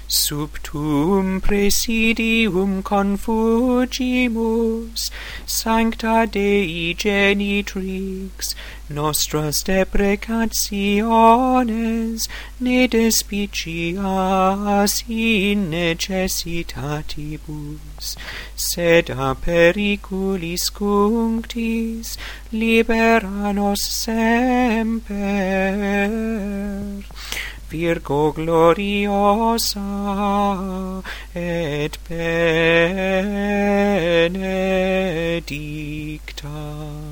Subtum presidium confugimus, sancta Dei genitrix, nostras deprecationes ne despicias in necessitatibus, sed a periculis cunctis libera nos semper. Virgo gloriosa et benedicta.